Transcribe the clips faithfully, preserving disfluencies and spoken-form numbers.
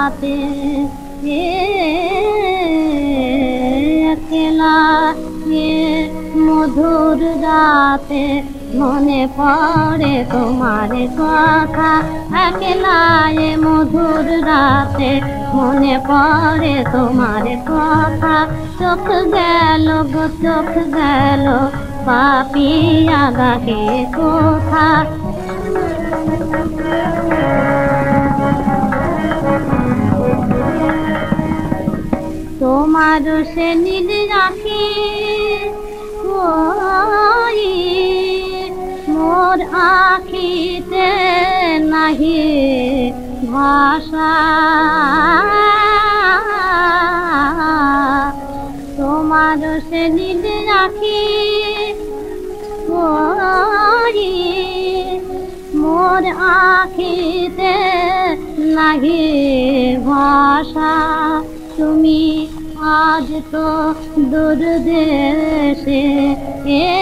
রাতে একলা এ মধুর রাতে মনে পড়ে তোমার কথা। একলা এ মধুর রাতে মনে পড়ে তোমার কথা। চোখ গেল গো চোখ গেল পাপিয়া গাকে কোথা। তোমার সে নীল রাখি ওই মোর আখিতে নাহি ভাষা। তোমার সে নীল রাখি ওই মোর আখিতে নাহি ভাষা। তুমি আজ তো দূর দেশে এ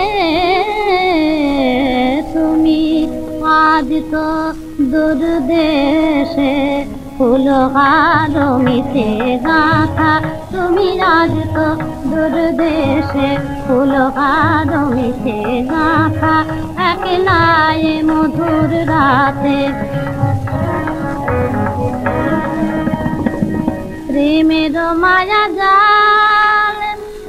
তুমি আজ তো দূর দেশে ফুলহার মিশে গাথা। তুমি আজ তো দূর দেশে ফুলহার মিশে গাথা। একলা এ মধুর রাতে প্রেমের মায়া জাল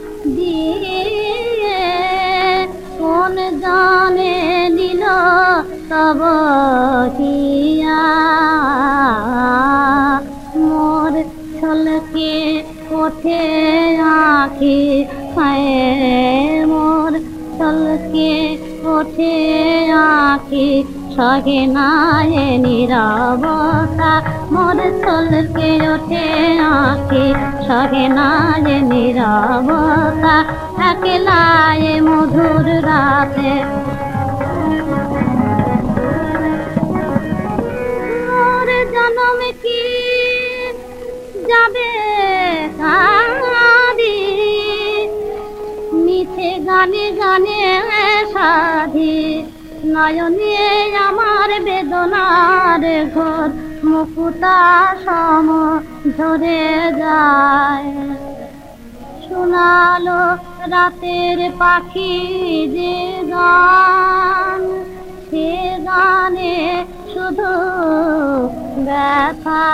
দিয়ে কোন জানে দিল তব হিয়া। মোর ছলকে ওঠে আঁখি হায় মোর ছলকে ওঠে আঁখি সহে নাই নীরবতা। মোর ছলকে ওঠে আঁখি সহে নাই নীরবতা। একলা এ মধুর রাতে মোর জনম কি যাবে সাধি মিছে গানে গানে সাধি। নয়নে আমার বেদনার ঘোর মুকুতা সম ঝরে যায়। শোনালো রাতের পাখি যে গান সে গানে শুধু ব্যথা।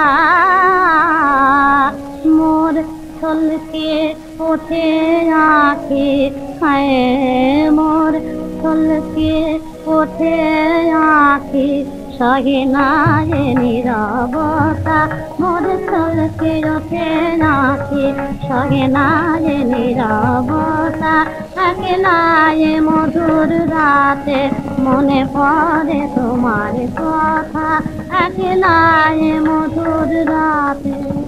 মোর ছলকে ওঠে আঁখি হায় মোর ছলকে ওঠে আঁখি সহে নাই নীরবতা। মোর ছলকে ওঠে আঁখি সহে নাই নীরবতা। একলা এ মধুর রাতে মনে পড়ে তোমার কথা। একলা এ মধুর রাতে।